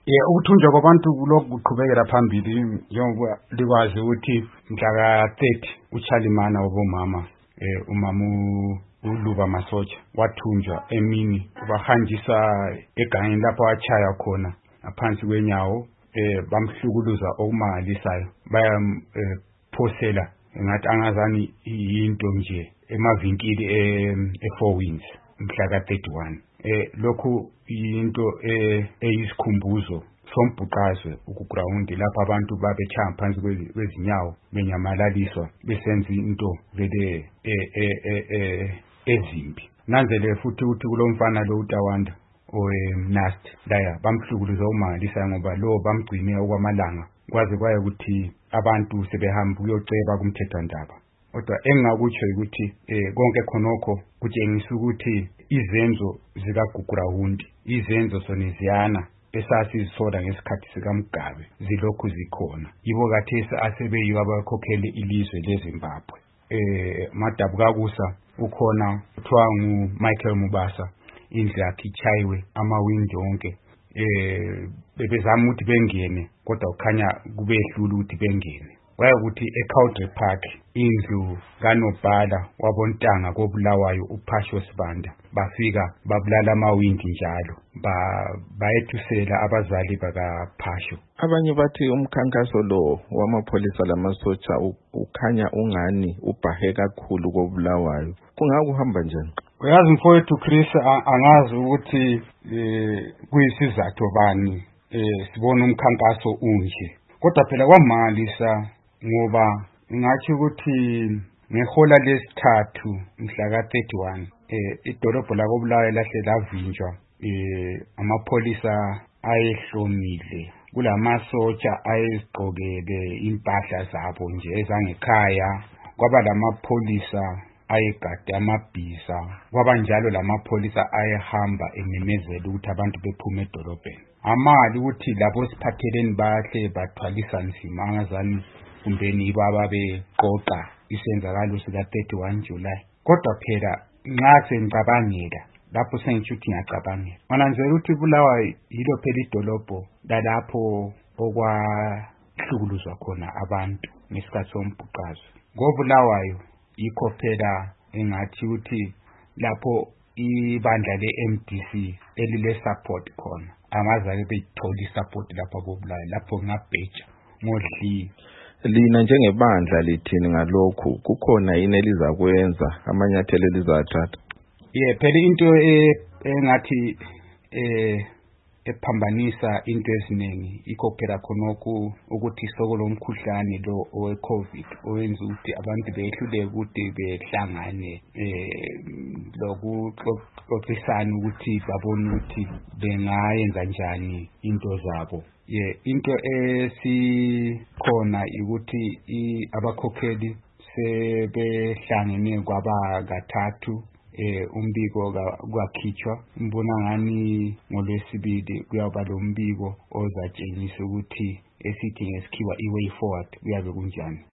Ukuthunjwa kwabantu lokhu kuqhubekela phambili njengoba likwazi ukuthi mhla ka-30 uChalimana wabomama umama uLuba Masocha wathunjwa emini bahanjiswa egangeni lapho wachaya khona ngaphansi kwenyawo bamhlukuluza okumangalisayo bayamphosela ngathi angazani into nje emavinkili e4 Winds mhla ka-31 lokhu into eyisikhumbuzo sombhuqazwe ukuground lapha abantu babechaya phansi kwezinyawo benyamalaliswa besenza into vele ezimbi. Nanzele futhi ukuthi kulomfana lo uTawanda oNast laya bamhlukuluza umangalisayo ngoba lo bamgcine okwamalanga kwaze kwaye ukuthi abantu sebehamba ukuyoceba kumthethwandaba. Kodwa engingakutsho ukuthi konke khonokho kutshengisa ukuthi izenzo zikaGugurawundi izenzo soniziyana esasizisola ngesikhathi sikaMugabe zilokhu zikhona yibo kathesi asebeyiwa abakhokhele ilizwe leZimbabwe. Madabu kakusa ukhona kuthiwa nguMichael Mubasa indlu yakhe ichayiwe amawindi onke bebezama ukuthi bengene kodwa ukhanya kubehlula ukuthi bengene. Kwaye ukuthi eCowdray Park indlu kaNobhala wabontanga kobulawayo uPhasho Sibanda bafika babulala amawindi njalo bayethusela abazali bakaPhasho. Abanye bathi umkhankaso lo wamapholisa lamasotsha ukhanya ungani ubhahe kakhulu kobulawayo kungakuhamba njani? Uyazi mfowethu Chris, angazi ukuthi kuyisizathu bani sibona umkhankaso unje kodwa phela kwamangalisa ngoba ngathi ukuthi ngehola lesithathu mhla ka-31 idolobho lakobulawayo lahle lavinjwa amapholisa ayehlomile kulamasotsha ayezigqokele impahla zabo nje ezangekhaya kwaba lamapholisa ayegade amabhiza kwaba njalo lamapholisa ayehamba ememezela ukuthi abantu bephume edolobheni amali ukuthi labo siphatheleni bahle bathwalisa nzima angazani kumbeni ibaba beqoqa isenzakalo sika-31 July. Kodwa phela nxa sengicabangela lapho sengitsho ukuthi ngiyacabangela ngananzela ukuthi Bulawayo yilo phela idolobho lalapho okwahlukuluzwa khona abantu ngesikhathi sombhuqazwe. Ngobulawayo yikho phela engathi ukuthi lapho ibandla le-MDC elile support khona angazake bethola isupport lapho kobulawayo lapho ngabheja ngodli. Lina njengebandla lithini ngalokhu kukhona yini elizakwenza amanyathelo elizathatha? Phela into engathi ephambanisa into eziningi ikho phela khonokho ukuthi isoko lomkhuhlane lo owe-COVID owenza ukuthi abantu behluleke ukuthi behlangane lokuxoxisana ukuthi babone ukuthi bengayenza njani into zabo. Into esikhona ukuthi abakhokheli sebehlangene kwaba kathathu umbiko kwakhitshwa mbona ngani ngolwesibili kuyaba lo mbiko ozatshengisa ukuthi esithi ngesikhiwa i-way forward kuyabe kunjani.